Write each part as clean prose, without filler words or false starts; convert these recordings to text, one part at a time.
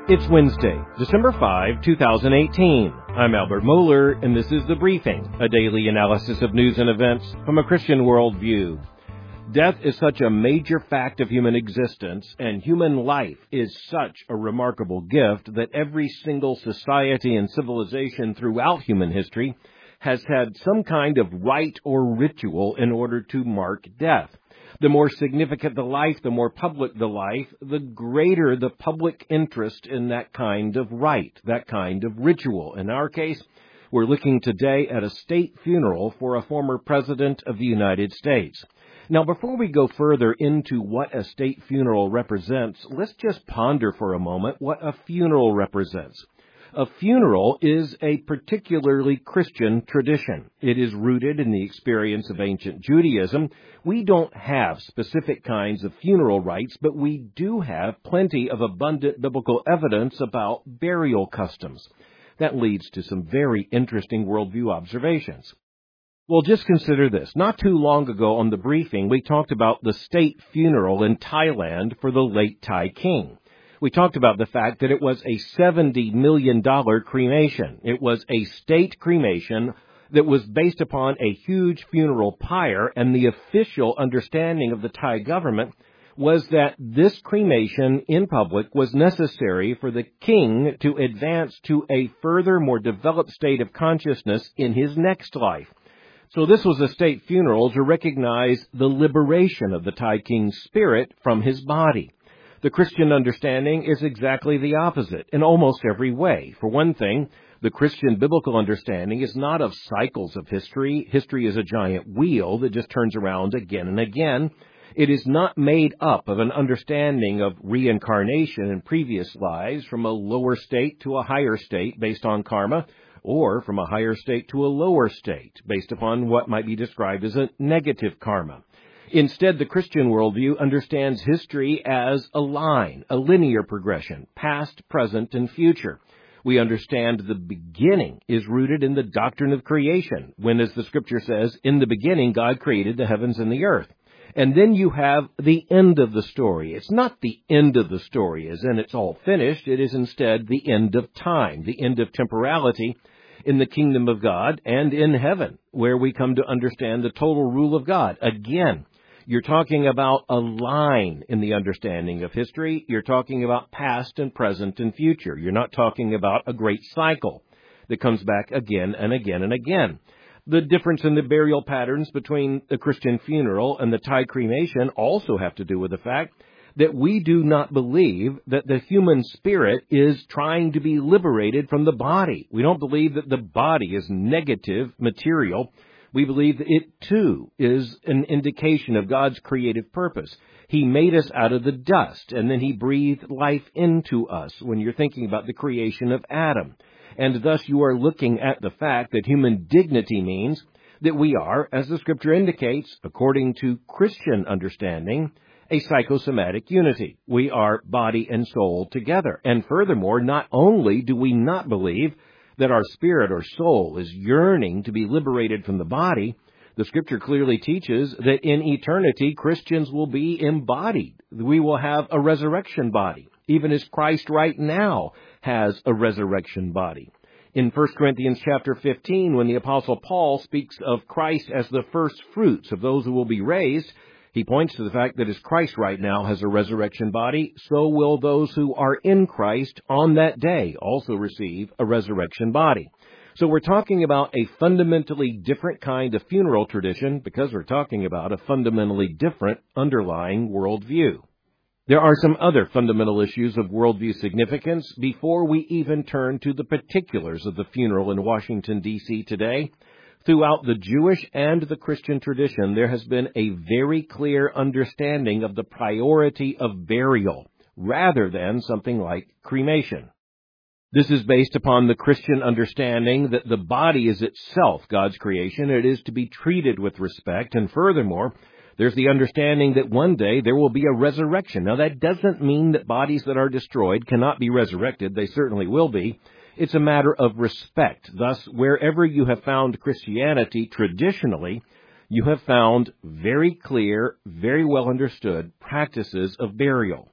It's Wednesday, December 5, 2018. I'm Albert Mohler, and this is The Briefing, a daily analysis of news and events from a Christian worldview. Death is such a major fact of human existence, and human life is such a remarkable gift that every single society and civilization throughout human history has had some kind of rite or ritual in order to mark death. The more significant the life, the more public the life, the greater the public interest in that kind of rite, that kind of ritual. In our case, we're looking today at a state funeral for a former president of the United States. Now, before we go further into what a state funeral represents, let's just ponder for a moment what a funeral represents. A funeral is a particularly Christian tradition. It is rooted in the experience of ancient Judaism. We don't have specific kinds of funeral rites, but we do have plenty of abundant biblical evidence about burial customs. That leads to some very interesting worldview observations. Well, just consider this. Not too long ago on The Briefing, we talked about the state funeral in Thailand for the late Thai king. We talked about the fact that it was a $70 million cremation. It was a state cremation that was based upon a huge funeral pyre, and the official understanding of the Thai government was that this cremation in public was necessary for the king to advance to a further, more developed state of consciousness in his next life. So this was a state funeral to recognize the liberation of the Thai king's spirit from his body. The Christian understanding is exactly the opposite in almost every way. For one thing, the Christian biblical understanding is not of cycles of history. History is a giant wheel that just turns around again and again. It is not made up of an understanding of reincarnation in previous lives from a lower state to a higher state based on karma, or from a higher state to a lower state based upon what might be described as a negative karma. Instead, the Christian worldview understands history as a line, a linear progression, past, present, and future. We understand the beginning is rooted in the doctrine of creation, when, as the Scripture says, in the beginning God created the heavens and the earth. And then you have the end of the story. It's not the end of the story as in it's all finished. It is instead the end of time, the end of temporality in the kingdom of God and in heaven, where we come to understand the total rule of God. Again, you're talking about a line in the understanding of history. You're talking about past and present and future. You're not talking about a great cycle that comes back again and again and again. The difference in the burial patterns between the Christian funeral and the Thai cremation also have to do with the fact that we do not believe that the human spirit is trying to be liberated from the body. We don't believe that the body is negative material. We believe that it, too, is an indication of God's creative purpose. He made us out of the dust, and then He breathed life into us when you're thinking about the creation of Adam. And thus you are looking at the fact that human dignity means that we are, as the Scripture indicates, according to Christian understanding, a psychosomatic unity. We are body and soul together. And furthermore, not only do we not believe that our spirit or soul is yearning to be liberated from the body, the Scripture clearly teaches that in eternity, Christians will be embodied. We will have a resurrection body, even as Christ right now has a resurrection body. In 1 Corinthians chapter 15, when the Apostle Paul speaks of Christ as the first fruits of those who will be raised, he points to the fact that as Christ right now has a resurrection body, so will those who are in Christ on that day also receive a resurrection body. So we're talking about a fundamentally different kind of funeral tradition because we're talking about a fundamentally different underlying worldview. There are some other fundamental issues of worldview significance before we even turn to the particulars of the funeral in Washington, D.C. today. Throughout the Jewish and the Christian tradition, there has been a very clear understanding of the priority of burial rather than something like cremation. This is based upon the Christian understanding that the body is itself God's creation. It is to be treated with respect. And furthermore, there's the understanding that one day there will be a resurrection. Now, that doesn't mean that bodies that are destroyed cannot be resurrected. They certainly will be. It's a matter of respect. Thus, wherever you have found Christianity traditionally, you have found very clear, very well understood practices of burial.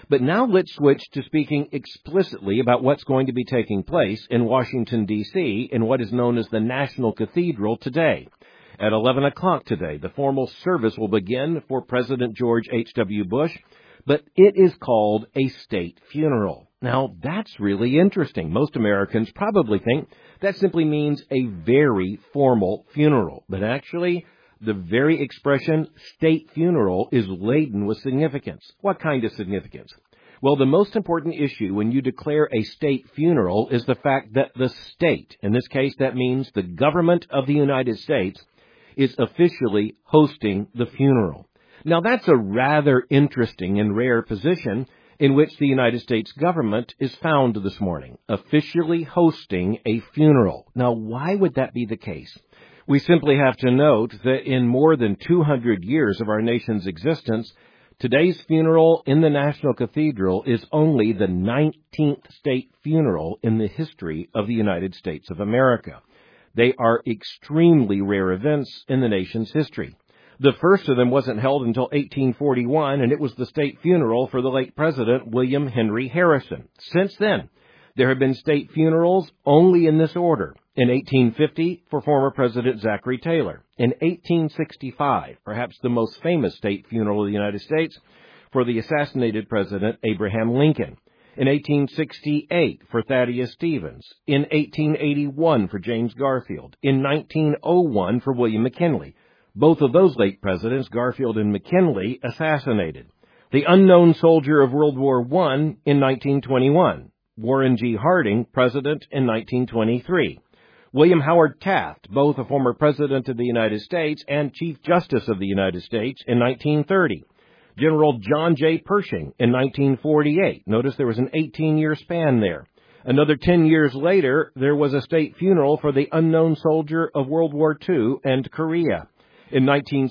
But now let's switch to speaking explicitly about what's going to be taking place in Washington, D.C., in what is known as the National Cathedral today. At 11 o'clock today, the formal service will begin for President George H.W. Bush, but it is called a state funeral. Now, that's really interesting. Most Americans probably think that simply means a very formal funeral, but actually, the very expression state funeral is laden with significance. What kind of significance? Well, the most important issue when you declare a state funeral is the fact that the state, in this case that means the government of the United States, is officially hosting the funeral. Now, that's a rather interesting and rare position in which the United States government is found this morning, officially hosting a funeral. Now, why would that be the case? We simply have to note that in more than 200 years of our nation's existence, today's funeral in the National Cathedral is only the 19th state funeral in the history of the United States of America. They are extremely rare events in the nation's history. The first of them wasn't held until 1841, and it was the state funeral for the late President William Henry Harrison. Since then, there have been state funerals only in this order. In 1850, for former President Zachary Taylor. In 1865, perhaps the most famous state funeral of the United States, for the assassinated President Abraham Lincoln. In 1868, for Thaddeus Stevens. In 1881, for James Garfield. In 1901, for William McKinley. Both of those late presidents, Garfield and McKinley, assassinated. The unknown soldier of World War I in 1921. Warren G. Harding, president in 1923. William Howard Taft, both a former president of the United States and Chief Justice of the United States in 1930. General John J. Pershing in 1948. Notice there was an 18-year span there. Another 10 years later, there was a state funeral for the unknown soldier of World War II and Korea. In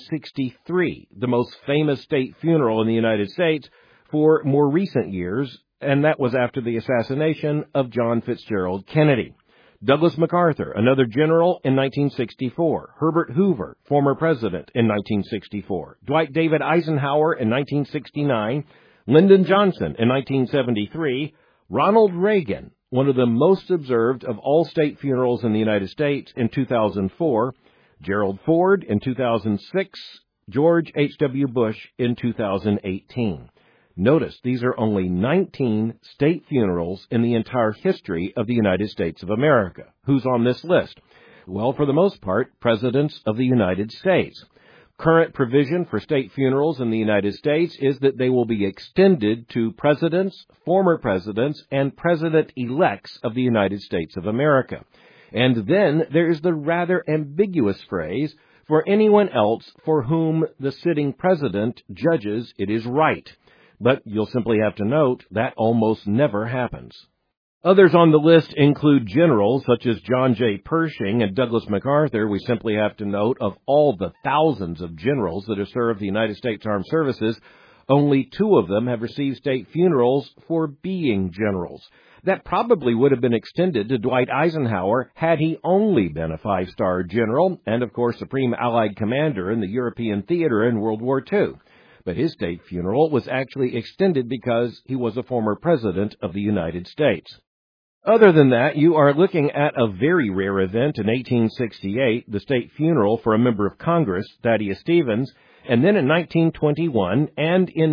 1963, the most famous state funeral in the United States for more recent years, and that was after the assassination of John Fitzgerald Kennedy. Douglas MacArthur, another general, in 1964. Herbert Hoover, former president, in 1964. Dwight David Eisenhower in 1969. Lyndon Johnson in 1973. Ronald Reagan, one of the most observed of all state funerals in the United States, in 2004. Gerald Ford in 2006. George H.W. Bush in 2018. Notice, these are only 19 state funerals in the entire history of the United States of America. Who's on this list? Well, for the most part, presidents of the United States. Current provision for state funerals in the United States is that they will be extended to presidents, former presidents, and president-elects of the United States of America. And then there is the rather ambiguous phrase, for anyone else for whom the sitting president judges it is right. But you'll simply have to note that almost never happens. Others on the list include generals such as John J. Pershing and Douglas MacArthur. We simply have to note of all the thousands of generals that have served the United States Armed Services, only 2 of them have received state funerals for being generals. That probably would have been extended to Dwight Eisenhower had he only been a 5-star general and, of course, Supreme Allied Commander in the European theater in World War II. But his state funeral was actually extended because he was a former president of the United States. Other than that, you are looking at a very rare event in 1868, the state funeral for a member of Congress, Thaddeus Stevens, and then in 1921 and in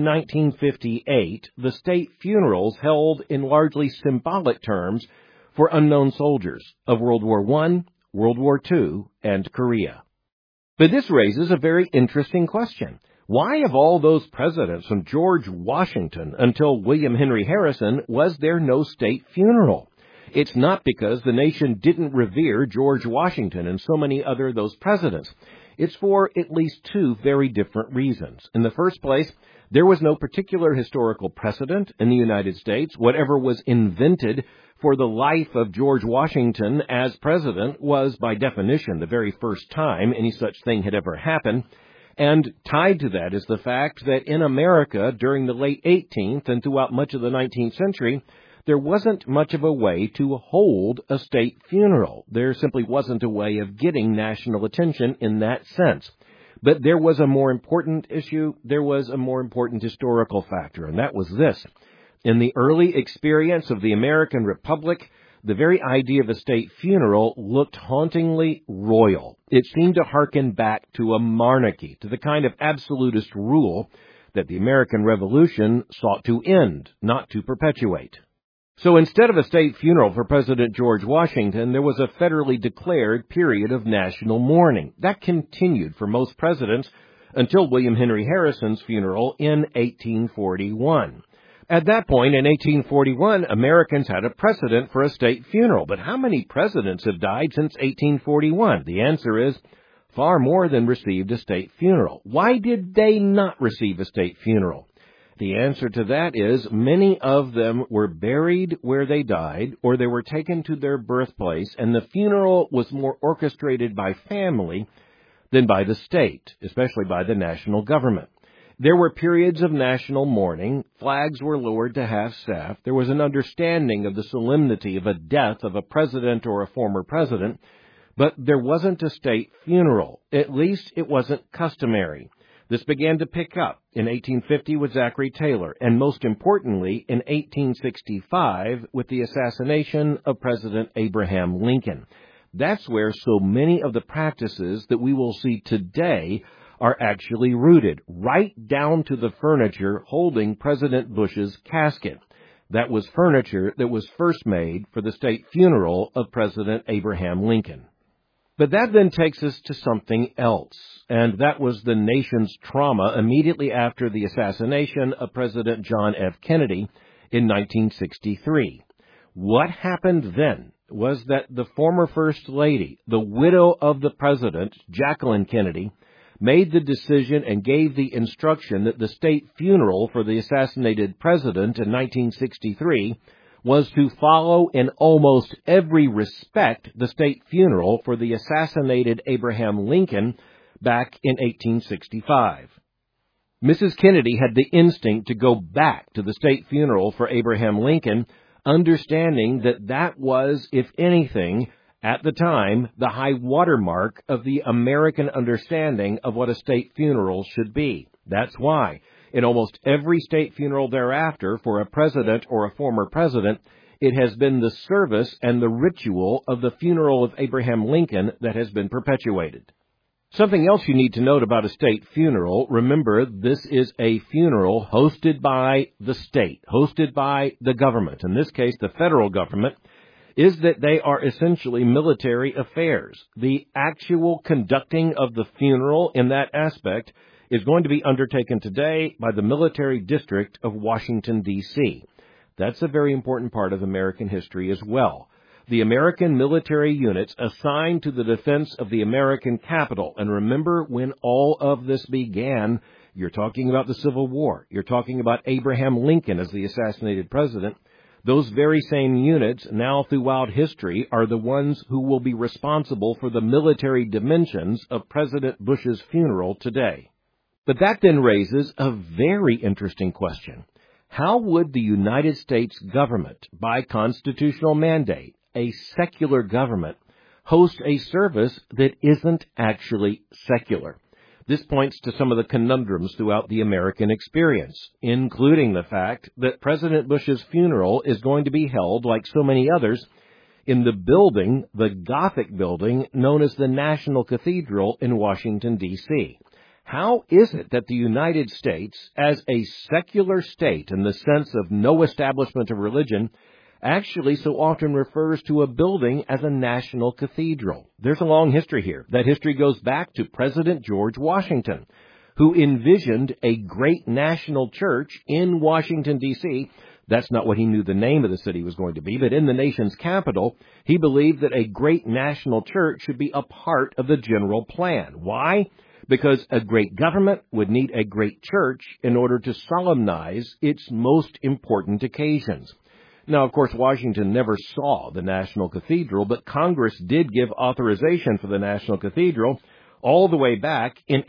1958, the state funerals held in largely symbolic terms for unknown soldiers of World War I, World War II, and Korea. But this raises a very interesting question. Why, of all those presidents from George Washington until William Henry Harrison, was there no state funeral? It's not because the nation didn't revere George Washington and so many other of those presidents. It's for at least 2 very different reasons. In the first place, there was no particular historical precedent in the United States. Whatever was invented for the life of George Washington as president was, by definition, the very first time any such thing had ever happened. And tied to that is the fact that in America, during the late 18th and throughout much of the 19th century, there wasn't much of a way to hold a state funeral. There simply wasn't a way of getting national attention in that sense. But there was a more important issue. There was a more important historical factor, and that was this. In the early experience of the American Republic, the very idea of a state funeral looked hauntingly royal. It seemed to hearken back to a monarchy, to the kind of absolutist rule that the American Revolution sought to end, not to perpetuate. So instead of a state funeral for President George Washington, there was a federally declared period of national mourning. That continued for most presidents until William Henry Harrison's funeral in 1841. At that point, in 1841, Americans had a precedent for a state funeral. But how many presidents have died since 1841? The answer is far more than received a state funeral. Why did they not receive a state funeral? The answer to that is many of them were buried where they died, or they were taken to their birthplace, and the funeral was more orchestrated by family than by the state, especially by the national government. There were periods of national mourning. Flags were lowered to half-staff. There was an understanding of the solemnity of a death of a president or a former president, but there wasn't a state funeral. At least it wasn't customary. This began to pick up in 1850 with Zachary Taylor, and most importantly, in 1865 with the assassination of President Abraham Lincoln. That's where so many of the practices that we will see today are actually rooted, right down to the furniture holding President Bush's casket. That was furniture that was first made for the state funeral of President Abraham Lincoln. But that then takes us to something else, and that was the nation's trauma immediately after the assassination of President John F. Kennedy in 1963. What happened then was that the former First Lady, the widow of the president, Jacqueline Kennedy, made the decision and gave the instruction that the state funeral for the assassinated president in 1963 was to follow in almost every respect the state funeral for the assassinated Abraham Lincoln back in 1865. Mrs. Kennedy had the instinct to go back to the state funeral for Abraham Lincoln, understanding that that was, if anything, at the time, the high watermark of the American understanding of what a state funeral should be. That's why, in almost every state funeral thereafter for a president or a former president, it has been the service and the ritual of the funeral of Abraham Lincoln that has been perpetuated. Something else you need to note about a state funeral, remember, this is a funeral hosted by the state, hosted by the government, in this case the federal government, is that they are essentially military affairs. The actual conducting of the funeral in that aspect is going to be undertaken today by the Military District of Washington, D.C. That's a very important part of American history as well. The American military units assigned to the defense of the American capital. And remember, when all of this began, you're talking about the Civil War. You're talking about Abraham Lincoln as the assassinated president. Those very same units now throughout history are the ones who will be responsible for the military dimensions of President Bush's funeral today. But that then raises a very interesting question. How would the United States government, by constitutional mandate, a secular government, host a service that isn't actually secular? This points to some of the conundrums throughout the American experience, including the fact that President Bush's funeral is going to be held, like so many others, in the building, the Gothic building, known as the National Cathedral in Washington, D.C. How is it that the United States, as a secular state in the sense of no establishment of religion, actually so often refers to a building as a national cathedral? There's a long history here. That history goes back to President George Washington, who envisioned a great national church in Washington, D.C. That's not what he knew the name of the city was going to be, but in the nation's capital, he believed that a great national church should be a part of the general plan. Why? Because a great government would need a great church in order to solemnize its most important occasions. Now, of course, Washington never saw the National Cathedral, but Congress did give authorization for the National Cathedral all the way back in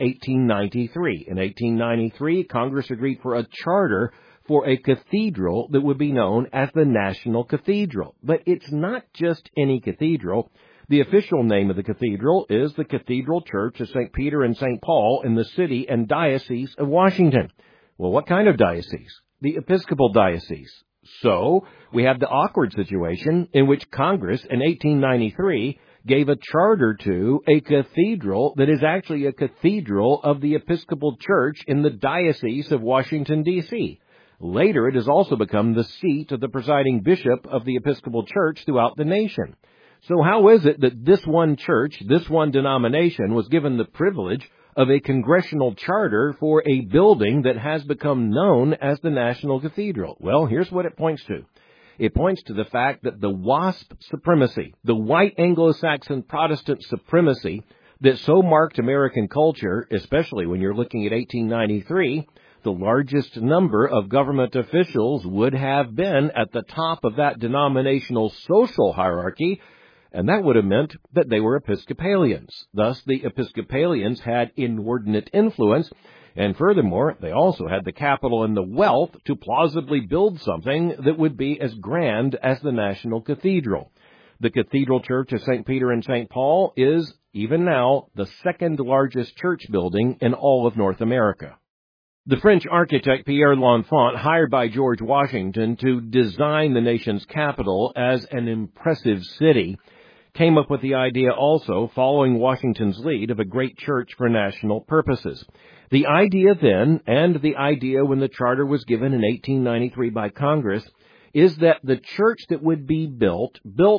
1893. In 1893, Congress agreed for a charter for a cathedral that would be known as the National Cathedral. But it's not just any cathedral. The official name of the cathedral is the Cathedral Church of St. Peter and St. Paul in the city and diocese of Washington. Well, what kind of diocese? the Episcopal Diocese. So, we have the awkward situation in which Congress in 1893 gave a charter to a cathedral that is actually a cathedral of the Episcopal Church in the Diocese of Washington, D.C. Later, it has also become the seat of the presiding bishop of the Episcopal Church throughout the nation. So how is it that this one church, this one denomination, was given the privilege of a congressional charter for a building that has become known as the National Cathedral? Well, here's what it points to. It points to the fact that the WASP supremacy, the white Anglo-Saxon Protestant supremacy that so marked American culture, especially when you're looking at 1893, the largest number of government officials would have been at the top of that denominational social hierarchy, and that would have meant that they were Episcopalians. Thus, the Episcopalians had inordinate influence, and furthermore, they also had the capital and the wealth to plausibly build something that would be as grand as the National Cathedral. The Cathedral Church of St. Peter and St. Paul is, even now, the second largest church building in all of North America. The French architect Pierre L'Enfant, hired by George Washington to design the nation's capital as an impressive city, came up with the idea also, following Washington's lead, of a great church for national purposes. The idea then, and the idea when the charter was given in 1893 by Congress, is that the church that would be built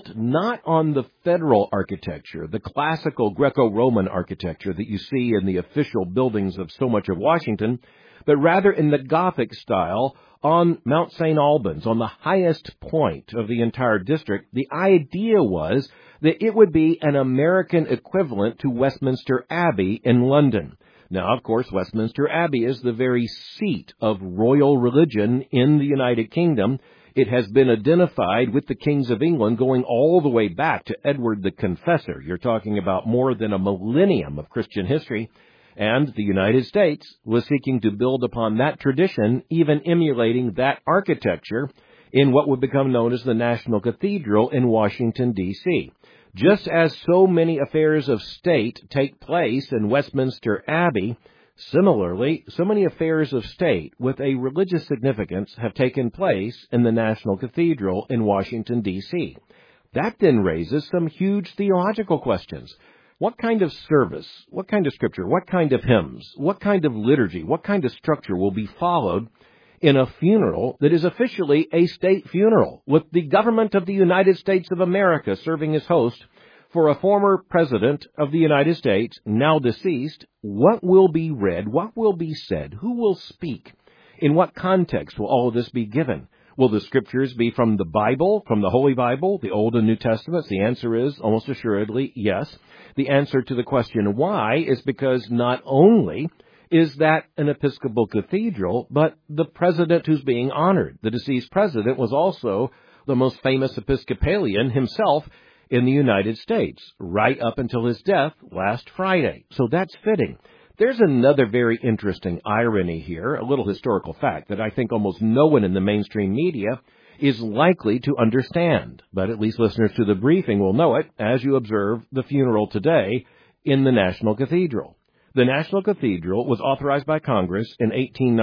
not on the federal architecture, the classical Greco-Roman architecture that you see in the official buildings of so much of Washington, but rather in the Gothic style on Mount St. Albans, on the highest point of the entire district. The idea was that it would be an American equivalent to Westminster Abbey in London. Now, of course, Westminster Abbey is the very seat of royal religion in the United Kingdom. It has been identified with the kings of England going all the way back to Edward the Confessor. You're talking about more than a millennium of Christian history. And the United States was seeking to build upon that tradition, even emulating that architecture in what would become known as the National Cathedral in Washington, D.C. Just as so many affairs of state take place in Westminster Abbey, similarly, so many affairs of state with a religious significance have taken place in the National Cathedral in Washington, D.C. That then raises some huge theological questions. What kind of service, what kind of scripture, what kind of hymns, what kind of liturgy, what kind of structure will be followed in a funeral that is officially a state funeral, with the government of the United States of America serving as host for a former president of the United States, now deceased? What will be read? What will be said? Who will speak? In what context will all of this be given? Will the scriptures be from the Bible, from the Holy Bible, the Old and New Testaments? The answer is almost assuredly yes. The answer to the question why is because not only is that an Episcopal cathedral, but the president who's being honored, the deceased president, was also the most famous Episcopalian himself in the United States, right up until his death last Friday. So that's fitting. There's another very interesting irony here, a little historical fact that I think almost no one in the mainstream media is likely to understand, but at least listeners to the briefing will know it as you observe the funeral today in the National Cathedral. The National Cathedral was authorized by Congress in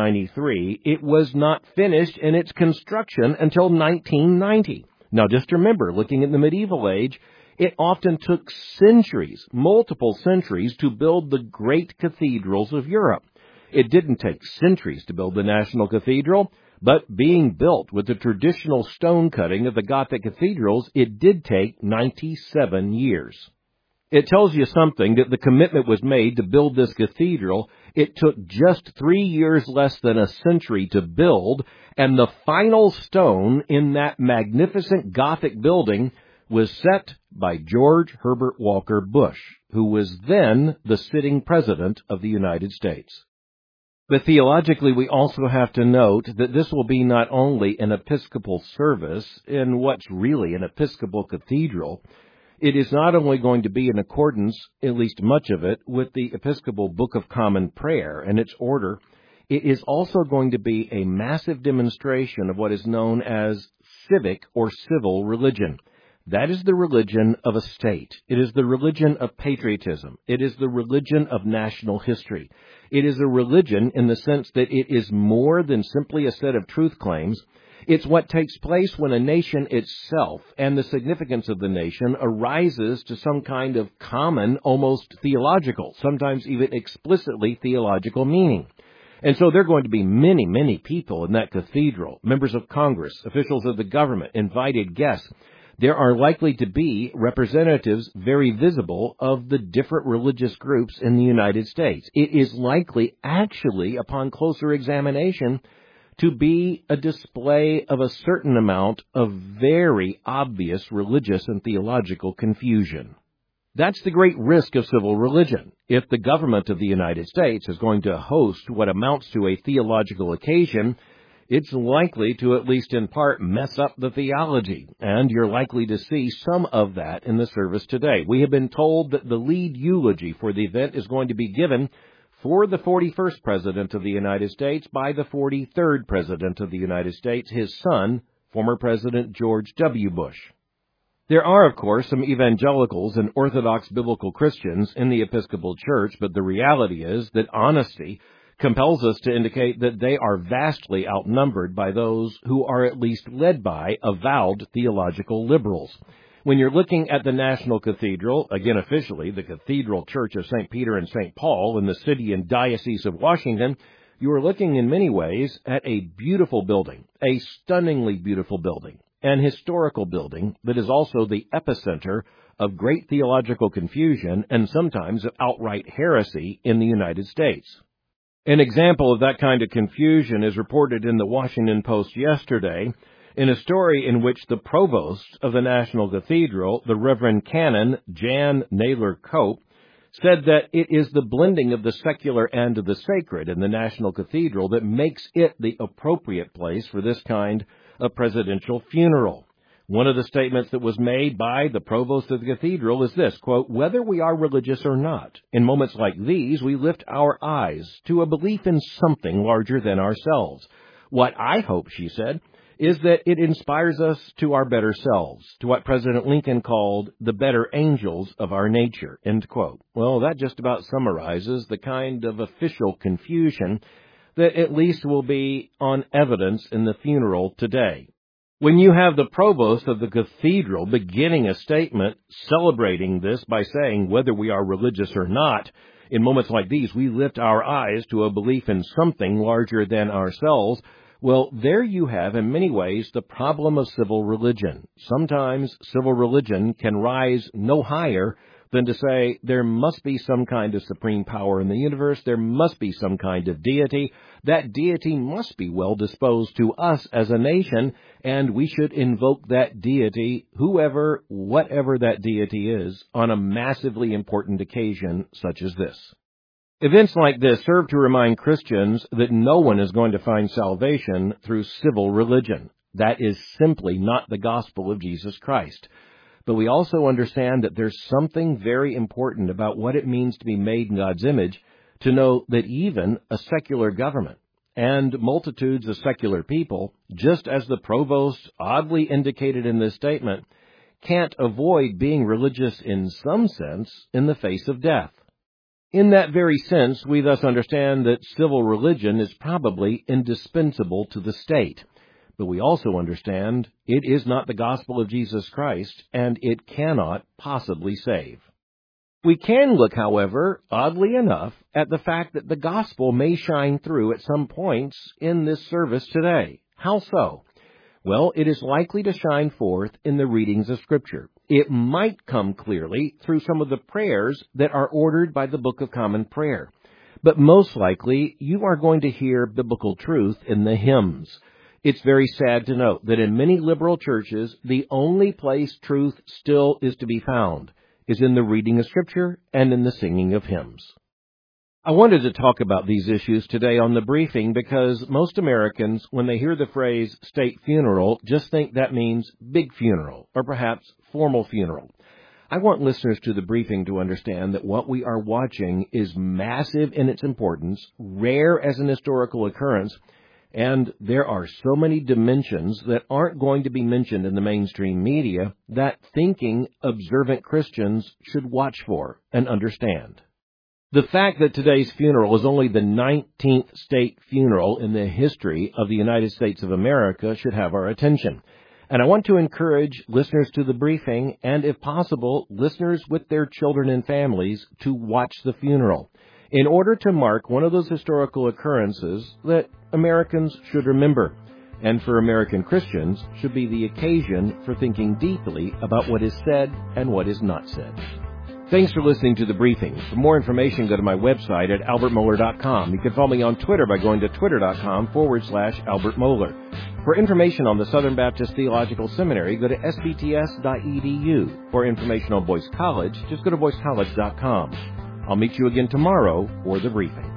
1893. It was not finished in its construction until 1990. Now, just remember, looking at the medieval age, it often took centuries, multiple centuries, to build the great cathedrals of Europe. It didn't take centuries to build the National Cathedral, but being built with the traditional stone cutting of the Gothic cathedrals, it did take 97 years. It tells you something that the commitment was made to build this cathedral. It took just 3 years less than a century to build, and the final stone in that magnificent Gothic building was set by George Herbert Walker Bush, who was then the sitting president of the United States. But theologically, we also have to note that this will be not only an Episcopal service in what's really an Episcopal cathedral. It is not only going to be in accordance, at least much of it, with the Episcopal Book of Common Prayer and its order. It is also going to be a massive demonstration of what is known as civic or civil religion. That is the religion of a state. It is the religion of patriotism. It is the religion of national history. It is a religion in the sense that it is more than simply a set of truth claims. It's what takes place when a nation itself and the significance of the nation arises to some kind of common, almost theological, sometimes even explicitly theological meaning. And so there are going to be many, many people in that cathedral, members of Congress, officials of the government, invited guests. There are likely to be representatives very visible of the different religious groups in the United States. It is likely, actually, upon closer examination, to be a display of a certain amount of very obvious religious and theological confusion. That's the great risk of civil religion. If the government of the United States is going to host what amounts to a theological occasion, it's likely to, at least in part, mess up the theology, and you're likely to see some of that in the service today. We have been told that the lead eulogy for the event is going to be given for the 41st President of the United States by the 43rd President of the United States, his son, former President George W. Bush. There are, of course, some evangelicals and Orthodox biblical Christians in the Episcopal Church, but the reality is that honesty compels us to indicate that they are vastly outnumbered by those who are at least led by avowed theological liberals. When you're looking at the National Cathedral, again officially the Cathedral Church of St. Peter and St. Paul in the city and diocese of Washington, you are looking in many ways at a beautiful building, a stunningly beautiful building, an historical building that is also the epicenter of great theological confusion and sometimes of outright heresy in the United States. An example of that kind of confusion is reported in the Washington Post yesterday in a story in which the provost of the National Cathedral, the Reverend Canon Jan Naylor Cope, said that it is the blending of the secular and of the sacred in the National Cathedral that makes it the appropriate place for this kind of presidential funeral. One of the statements that was made by the provost of the cathedral is this, quote, "Whether we are religious or not, in moments like these, we lift our eyes to a belief in something larger than ourselves. What I hope," she said, "is that it inspires us to our better selves, to what President Lincoln called the better angels of our nature," end quote. Well, that just about summarizes the kind of official confusion that at least will be on evidence in the funeral today. When you have the provost of the cathedral beginning a statement celebrating this by saying, "Whether we are religious or not, in moments like these, we lift our eyes to a belief in something larger than ourselves," well, there you have, in many ways, the problem of civil religion. Sometimes civil religion can rise no higher than to say there must be some kind of supreme power in the universe, there must be some kind of deity, that deity must be well disposed to us as a nation, and we should invoke that deity, whoever, whatever that deity is, on a massively important occasion such as this. Events like this serve to remind Christians that no one is going to find salvation through civil religion. That is simply not the gospel of Jesus Christ. But we also understand that there's something very important about what it means to be made in God's image, to know that even a secular government and multitudes of secular people, just as the provost oddly indicated in this statement, can't avoid being religious in some sense in the face of death. In that very sense, we thus understand that civil religion is probably indispensable to the state. But we also understand it is not the gospel of Jesus Christ, and it cannot possibly save. We can look, however, oddly enough, at the fact that the gospel may shine through at some points in this service today. How so? Well, it is likely to shine forth in the readings of Scripture. It might come clearly through some of the prayers that are ordered by the Book of Common Prayer. But most likely, you are going to hear biblical truth in the hymns. It's very sad to note that in many liberal churches, the only place truth still is to be found is in the reading of Scripture and in the singing of hymns. I wanted to talk about these issues today on the briefing because most Americans, when they hear the phrase state funeral, just think that means big funeral or perhaps formal funeral. I want listeners to the briefing to understand that what we are watching is massive in its importance, rare as an historical occurrence, And there are so many dimensions that aren't going to be mentioned in the mainstream media that thinking, observant Christians should watch for and understand. The fact that today's funeral is only the 19th state funeral in the history of the United States of America should have our attention. And I want to encourage listeners to the briefing, and if possible, listeners with their children and families, to watch the funeral, in order to mark one of those historical occurrences that Americans should remember, and for American Christians should be the occasion for thinking deeply about what is said and what is not said. Thanks for listening to The Briefing. For more information, go to my website at albertmohler.com. You can follow me on Twitter by going to twitter.com/Albert Mohler. For information on the Southern Baptist Theological Seminary, go to sbts.edu. For information on Boyce College, just go to boycecollege.com. I'll meet you again tomorrow for The Briefing.